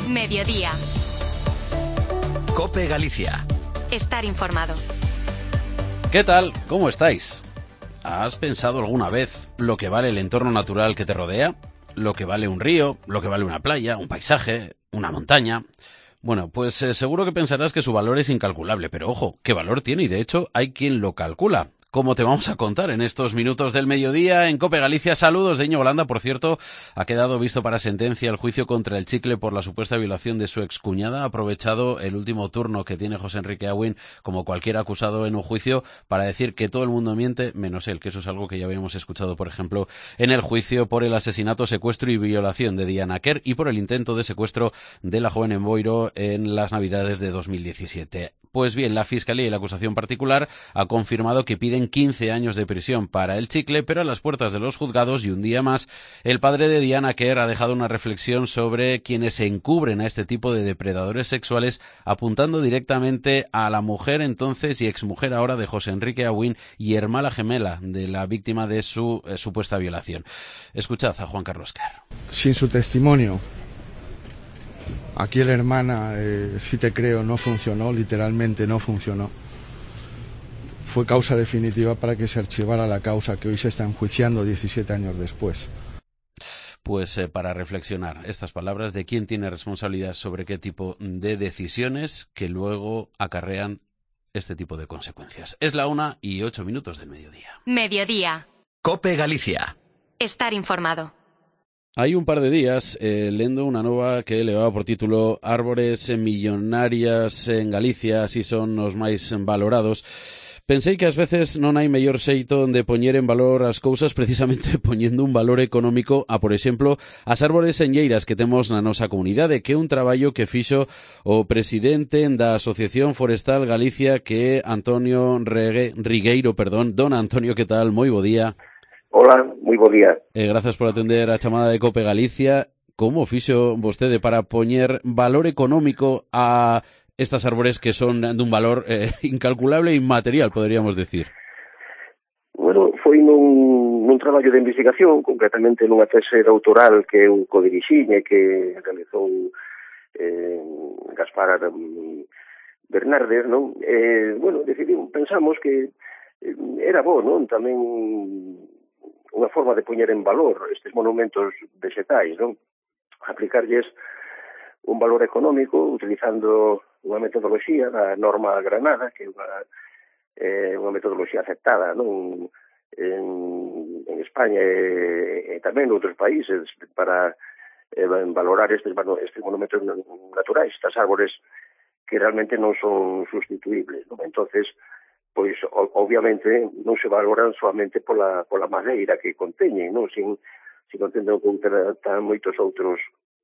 Mediodía. COPE Galicia. Estar informado. ¿Qué tal? ¿Cómo estáis? ¿Has pensado alguna vez lo que vale el entorno natural que te rodea? ¿Lo que vale un río? ¿Lo que vale una playa? ¿Un paisaje? ¿Una montaña? Bueno, pues seguro que pensarás que su valor es incalculable, pero ojo, ¿qué valor tiene? Y de hecho hay quien lo calcula. Como te vamos a contar en estos minutos del mediodía en COPE Galicia. Saludos de Íñigo Landa. Por cierto, ha quedado visto para sentencia el juicio contra el Chicle por la supuesta violación de su excuñada. Ha aprovechado el último turno que tiene José Enrique Aguín, como cualquier acusado en un juicio, para decir que todo el mundo miente, menos él, que eso es algo que ya habíamos escuchado, por ejemplo, en el juicio por el asesinato, secuestro y violación de Diana Quer y por el intento de secuestro de la joven en Boiro en las Navidades de 2017. Pues bien, la Fiscalía y la acusación particular ha confirmado que piden 15 años de prisión para el Chicle, pero a las puertas de los juzgados y un día más, el padre de Diana Quer ha dejado una reflexión sobre quienes se encubren a este tipo de depredadores sexuales, apuntando directamente a la mujer entonces y exmujer ahora de José Enrique Aguín y hermana gemela de la víctima de su supuesta violación. Escuchad a Juan Carlos Quer. Sin su testimonio, aquí la hermana, sí te creo, no funcionó, literalmente no funcionó. Fue causa definitiva para que se archivara la causa que hoy se está enjuiciando 17 años después. Pues para reflexionar estas palabras de quién tiene responsabilidad sobre qué tipo de decisiones que luego acarrean este tipo de consecuencias. Es la 1:08 del mediodía. Mediodía. COPE Galicia. Estar informado. Hai un par de días lendo unha nova que levaba por título Árbores millonarias en Galicia, así son os máis valorados. Pensei que ás veces non hai mellor xeito de poñer en valor as cousas precisamente poñendo un valor económico a, por exemplo, as árbores enlleiras que temos na nosa comunidade, que é un traballo que fixo o presidente da Asociación Forestal Galicia, que é Antonio Rigueiro. Don Antonio, que tal? Moi bo día. Hola, moi bo día. Grazas por atender a chamada de COPE Galicia. Como fixo vostede para poñer valor económico a estas árbores que son dun valor incalculable e inmaterial, poderíamos decir? Bueno, foi nun traballo de investigación, concretamente nunha tese doutoral que eu codirixiñe, que realizou Gaspar Bernardes, non? Bueno, pensamos que era bo, non? Tamén unha forma de poñer en valor estes monumentos vegetais, non? Aplicarlles un valor económico utilizando unha metodoloxía da norma Granada, que é unha metodoloxía aceptada, non, en España e tamén en outros países para valorar estes monumentos naturais, estas árbores que realmente non son sustituibles, non? Entonces, pois obviamente non se valoran solamente pola madeira que conteñen, non? Sin contendo con tan moitos outros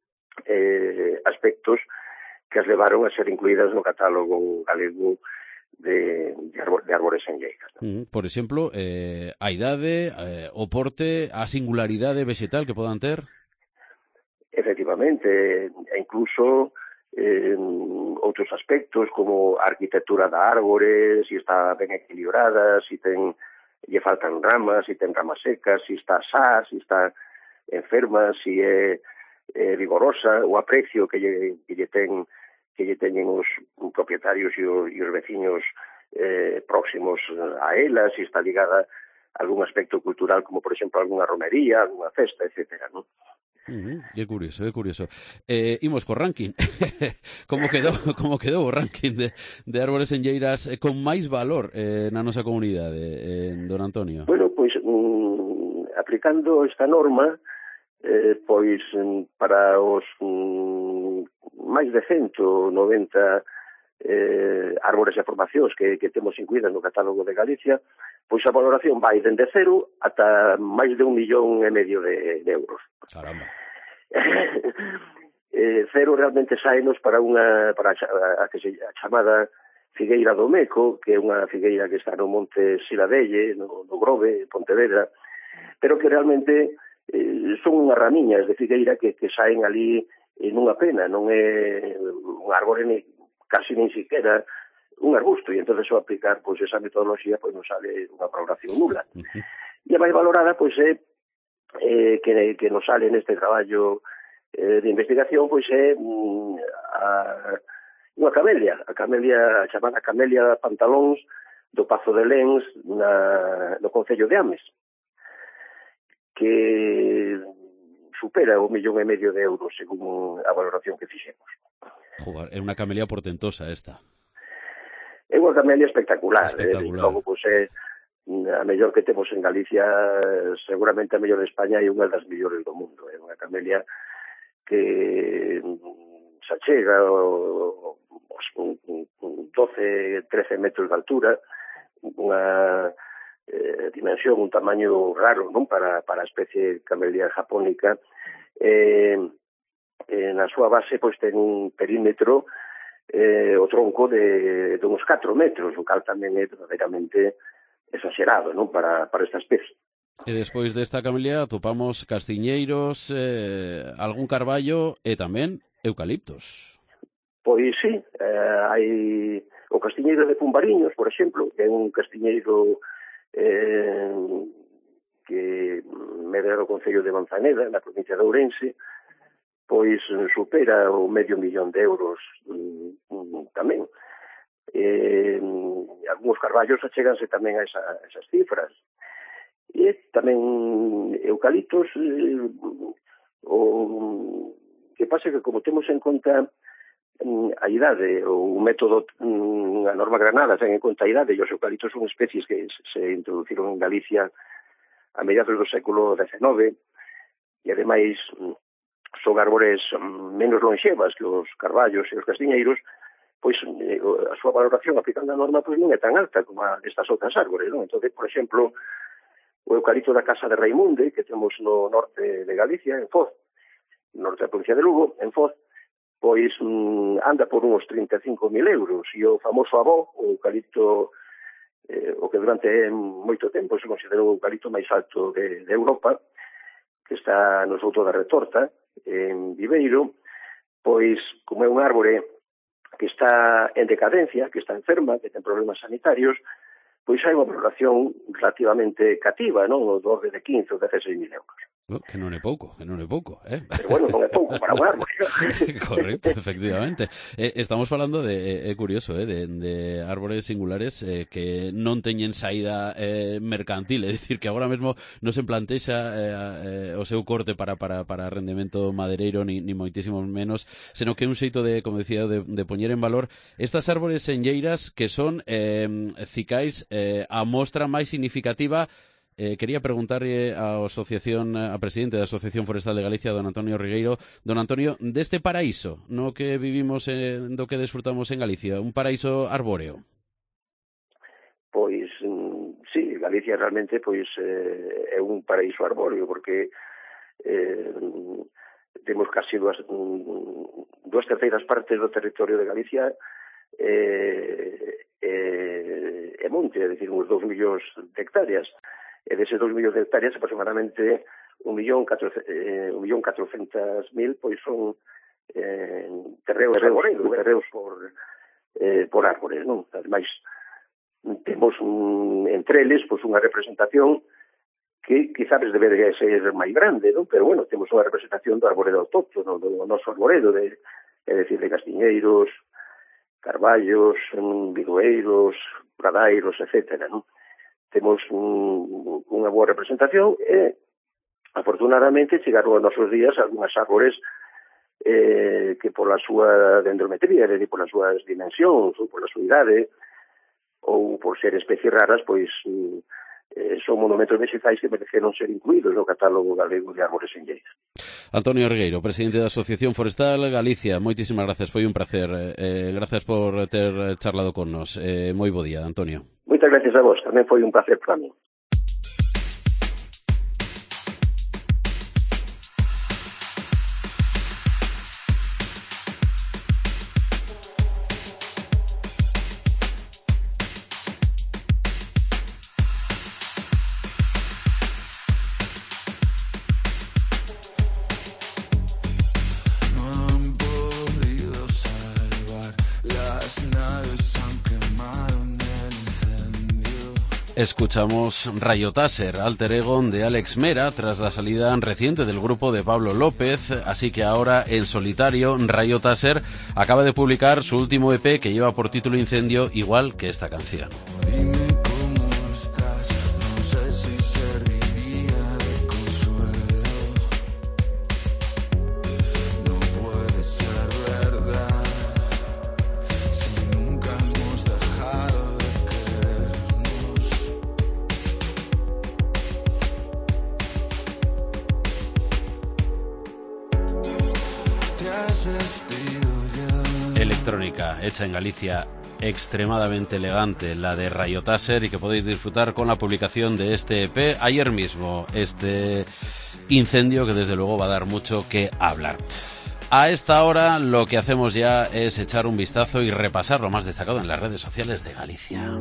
aspectos que as levaron a ser incluídas no catálogo galego de árbores enlleiras. Por exemplo, a idade, o porte, a singularidade vegetal que podan ter? Efectivamente, e incluso outros aspectos como a arquitectura da árbore, se está ben equilibrada, se lle faltan ramas, se ten ramas secas, se está sa, se está enferma, se é vigorosa, o aprecio que lle teñen os propietarios e os veciños próximos a ela, se está ligada a algún aspecto cultural como, por exemplo, algunha romería, algunha festa, etcétera, non? É curioso. Imos co ranking. Como quedou o ranking de árbores enlleiras con máis valor na nosa comunidade, don Antonio? Bueno, pois aplicando esta norma, pois para os máis de 190 árbores e formacións que temos incluídas no catálogo de Galicia, pois a valoración vai dende 0 ata máis de 1,5 millón de euros. Caramba. 0 realmente saenos para a chamada Figueira do Meco, que é unha figueira que está no Monte Siladelle, no Grove, Pontevedra, pero que realmente son unhas ramiñas de figueira que saen ali nunha pena, non é un árbore casi nin siquiera un arbusto, e entonces ao aplicar pois esa metodoloxía pois nos sale unha valoración nula. E a máis valorada pois é que nos sale neste traballo de investigación, pois é unha camelia, a chamada camelia pantalóns do Pazo de Lens no concello de Ames, que supera o 1,5 millón de euros según a valoración que fixemos. Joder, é unha camelia portentosa esta. É unha camelia espectacular. Logo, pois é a mellor que temos en Galicia, seguramente a mellor de España e unha das mellores do mundo. É unha camelia que se achega aos 12, 13 metros de altura, unha dimensión, un tamaño raro, non, para a especie camelia japónica. Na súa base pois ten un perímetro, o tronco de uns 4 metros, o cal tamén é verdadeiramente exagerado, non, para esta especie. E despois desta camelia atopamos castiñeiros, algún carballo e tamén eucaliptos. Pois sí, hai o castiñeiro de Pumbariños, por exemplo, que é un castiñeiro que medra o concello de Manzaneda, na provincia de Ourense, pois supera o 500 millón de euros tamén. Algúns carballos acheganse tamén a esas cifras. E tamén eucaliptos, o que pasa que como temos en conta a idade, o método, a norma Granada ten en conta a idade, e os eucaliptos son especies que se introduciron en Galicia a mediados do século XIX, e ademais son árbores menos lonxevas que os carballos e os castiñeiros, pois a súa valoración aplicando a norma pois non é tan alta como a destas outras árbores, non? Entón, por exemplo, o eucalipto da Casa de Raimunde, que temos no norte de Galicia, en Foz, no norte da provincia de Lugo, en Foz, pois anda por uns 35.000 euros. E o famoso abó, o eucalipto, o que durante moito tempo se considerou o eucalipto máis alto de Europa, que está no Souto da Retorta, en Viveiro, pois, como é un árbore que está en decadencia, que está enferma, que ten problemas sanitarios, pois hai unha valoración relativamente cativa, non? O do orde de 15 ou 16.000 euros. Que non é pouco, Pero bueno, non é pouco para un árbol. Correcto, efectivamente. Estamos falando de, é curioso, de árbores singulares que non teñen saída mercantil, é dicir, que agora mesmo non se plantexa o seu corte para rendemento madereiro, ni moitísimos menos, senón que é un xeito de, como decía, de poñer en valor estas árbores enlleiras que son cicais a mostra máis significativa. Quería preguntarle a presidente da Asociación Forestal de Galicia, don Antonio Rigueiro. Don Antonio, deste paraíso no que vivimos, do que desfrutamos en Galicia, un paraíso arbóreo? Pois, sí, Galicia realmente pois é un paraíso arbóreo, porque temos casi duas terceiras partes do territorio de Galicia é monte, é dicir, uns 2 millóns de hectáreas. E deses 2 millóns de hectáreas, aproximadamente 1.400.000 pois son terreos arboredos por árbores, non? Ademais, temos entre eles pois unha representación que quizás debería ser máis grande, non? Pero bueno, temos unha representación do arboredo autóctono, do noso arboredo, é dicir, de castiñeiros, carballos, bidoeiros, pradairos, etcétera, non? Temos unha boa representación e, afortunadamente, chegaron aos nosos días algunhas árbores que pola súa dendrometría, é dicir, polas súas dimensións, ou pola súa idade, ou por ser especies raras, pois son monumentos vexetais que mereceron ser incluídos no catálogo galego de árbores enlleiras. Antonio Regueiro, presidente da Asociación Forestal Galicia, moitísimas gracias, foi un placer. Gracias por ter charlado con nos. Moi bo día, Antonio. Moitas gracias a vos, tamén foi un placer para mí. Escuchamos Rayo Taser, alter ego de Alex Mera, tras la salida reciente del grupo de Pablo López, así que ahora en solitario Rayo Taser acaba de publicar su último EP que lleva por título Incendio, igual que esta canción. Electrónica hecha en Galicia, extremadamente elegante, la de Rayo Taser, y que podéis disfrutar con la publicación de este EP ayer mismo, este Incendio, que desde luego va a dar mucho que hablar. A esta hora lo que hacemos ya es echar un vistazo y repasar lo más destacado en las redes sociales de Galicia.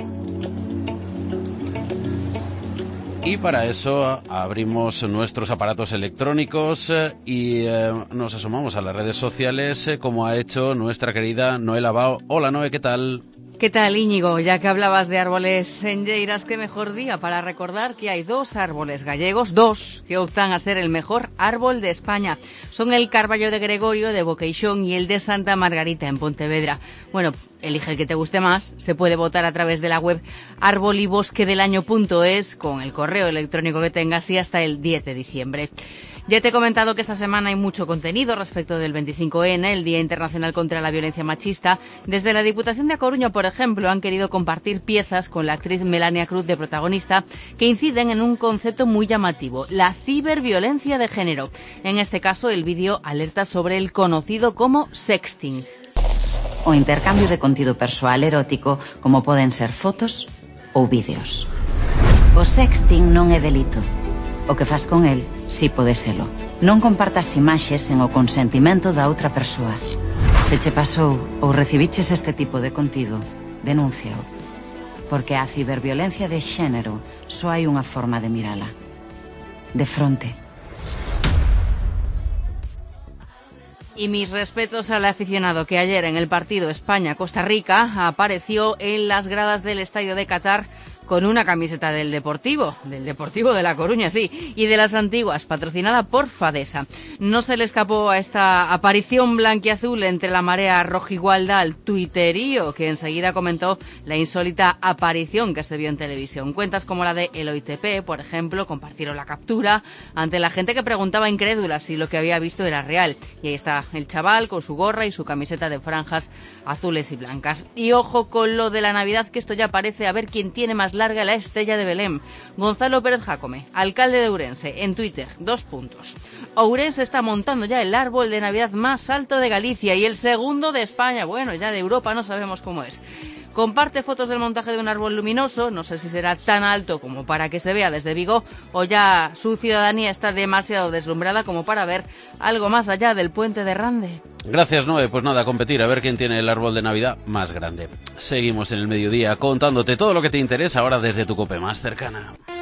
Y para eso abrimos nuestros aparatos electrónicos y nos asomamos a las redes sociales, como ha hecho nuestra querida Noé Lavao. Hola Noé, ¿qué tal? ¿Qué tal, Íñigo? Ya que hablabas de árboles en Lleras, qué mejor día para recordar que hay 2 árboles gallegos, 2, que optan a ser el mejor árbol de España. Son el Carballo de Gregorio de Boqueixón y el de Santa Margarita en Pontevedra. Bueno, elige el que te guste más. Se puede votar a través de la web arbolybosquedelaño.es con el correo electrónico que tengas y hasta el 10 de diciembre. Ya te he comentado que esta semana hay mucho contenido respecto del 25N, el Día Internacional contra la Violencia Machista. Desde la Diputación de A Coruña, por ejemplo, han querido compartir piezas con la actriz Melania Cruz de protagonista que inciden en un concepto muy llamativo, la ciberviolencia de género. En este caso, el vídeo alerta sobre el conocido como sexting. O intercambio de contido persoal erótico, como poden ser fotos ou vídeos. O sexting non é delito. O que faz con el, si pode selo. Non compartas imaxes sen o consentimento da outra persoa. Se che pasou ou recibiches este tipo de contido, denúnciao. Porque a ciberviolencia de xénero só hai unha forma de mirala. De fronte. Y mis respetos al aficionado que ayer en el partido España-Costa Rica apareció en las gradas del estadio de Qatar con una camiseta del Deportivo de La Coruña, sí, y de las Antiguas, patrocinada por Fadesa. No se le escapó a esta aparición blanquiazul entre la marea rojigualda al tuiterío, que enseguida comentó la insólita aparición que se vio en televisión. Cuentas como la de Eloy TP, por ejemplo, compartieron la captura ante la gente que preguntaba incrédula si lo que había visto era real. Y ahí está el chaval con su gorra y su camiseta de franjas azules y blancas. Y ojo con lo de la Navidad, que esto ya parece a ver quién tiene más larga la estrella de Belén. Gonzalo Pérez Jácome, alcalde de Ourense, en Twitter, 2 puntos. Ourense está montando ya el árbol de Navidad más alto de Galicia y el segundo de España. Bueno, ya de Europa no sabemos cómo es. Comparte fotos del montaje de un árbol luminoso, no sé si será tan alto como para que se vea desde Vigo, o ya su ciudadanía está demasiado deslumbrada como para ver algo más allá del puente de Rande. Gracias, Noé. Pues nada, a competir, a ver quién tiene el árbol de Navidad más grande. Seguimos en el mediodía contándote todo lo que te interesa ahora desde tu COPE más cercana.